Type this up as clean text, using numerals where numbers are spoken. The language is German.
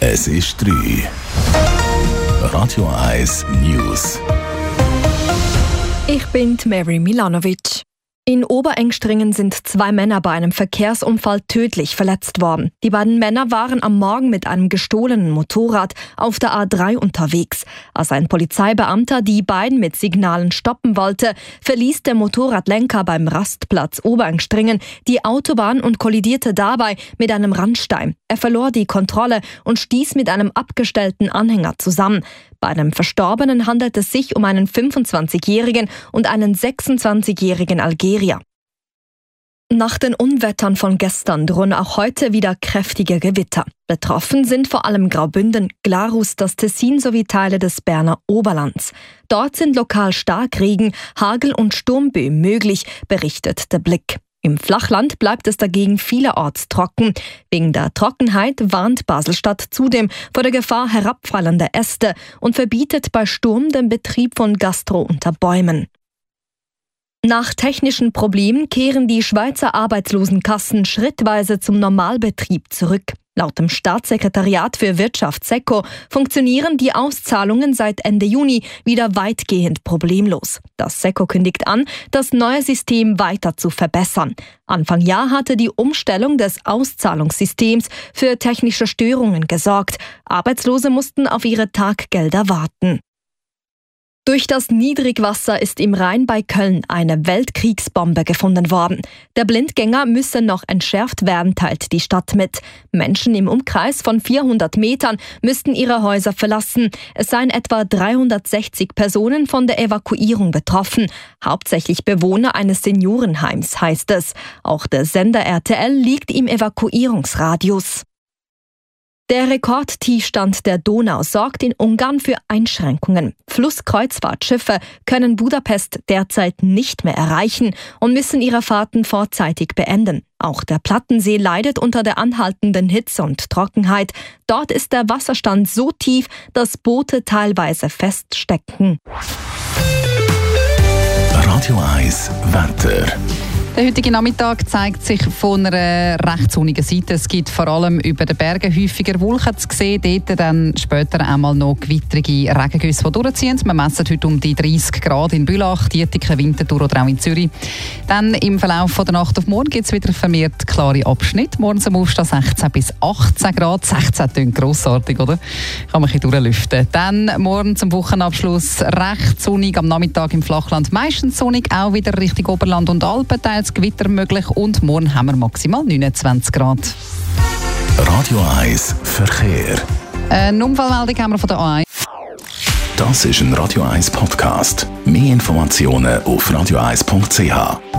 Es ist 3. Radio 1 News. Ich bin Mary Milanovic. In Oberengstringen sind 2 Männer bei einem Verkehrsunfall tödlich verletzt worden. Die beiden Männer waren am Morgen mit einem gestohlenen Motorrad auf der A3 unterwegs. Als ein Polizeibeamter die beiden mit Signalen stoppen wollte, verließ der Motorradlenker beim Rastplatz Oberengstringen die Autobahn und kollidierte dabei mit einem Randstein. Er verlor die Kontrolle und stieß mit einem abgestellten Anhänger zusammen. Bei einem Verstorbenen handelt es sich um einen 25-jährigen und einen 26-jährigen Algerier. Nach den Unwettern von gestern drohen auch heute wieder kräftige Gewitter. Betroffen sind vor allem Graubünden, Glarus, das Tessin sowie Teile des Berner Oberlands. Dort sind lokal Starkregen, Hagel und Sturmböen möglich, berichtet der Blick. Im Flachland bleibt es dagegen vielerorts trocken. Wegen der Trockenheit warnt Basel-Stadt zudem vor der Gefahr herabfallender Äste und verbietet bei Sturm den Betrieb von Gastro unter Bäumen. Nach technischen Problemen kehren die Schweizer Arbeitslosenkassen schrittweise zum Normalbetrieb zurück. Laut dem Staatssekretariat für Wirtschaft SECO funktionieren die Auszahlungen seit Ende Juni wieder weitgehend problemlos. Das SECO kündigt an, das neue System weiter zu verbessern. Anfang Jahr hatte die Umstellung des Auszahlungssystems für technische Störungen gesorgt. Arbeitslose mussten auf ihre Taggelder warten. Durch das Niedrigwasser ist im Rhein bei Köln eine Weltkriegsbombe gefunden worden. Der Blindgänger müsse noch entschärft werden, teilt die Stadt mit. Menschen im Umkreis von 400 Metern müssten ihre Häuser verlassen. Es seien etwa 360 Personen von der Evakuierung betroffen. Hauptsächlich Bewohner eines Seniorenheims, heißt es. Auch der Sender RTL liegt im Evakuierungsradius. Der Rekordtiefstand der Donau sorgt in Ungarn für Einschränkungen. Flusskreuzfahrtschiffe können Budapest derzeit nicht mehr erreichen und müssen ihre Fahrten vorzeitig beenden. Auch der Plattensee leidet unter der anhaltenden Hitze und Trockenheit. Dort ist der Wasserstand so tief, dass Boote teilweise feststecken. Radio 1 Wetter. Der heutige Nachmittag zeigt sich von einer recht sonnigen Seite. Es gibt vor allem über den Bergen häufiger Wolken zu sehen. Dort dann später einmal noch gewittrige Regengüsse, die durchziehen. Wir messen heute um die 30 Grad in Bülach, Dietiken, Winterthur oder auch in Zürich. Dann im Verlauf der Nacht auf morgen gibt es wieder vermehrt klare Abschnitte. Morgens am Aufstehen 16 bis 18 Grad. 16 klingt grossartig, oder? Kann man ein bisschen durchlüften. Dann morgen zum Wochenabschluss recht sonnig. Am Nachmittag im Flachland meistens sonnig. Auch wieder Richtung Oberland und Alpen teils Gewitter möglich und morgen haben wir maximal 29 Grad. Radio 1 Verkehr. Eine Unfallmeldung haben wir von der A1. Das ist ein Radio 1 Podcast. Mehr Informationen auf radio1.ch.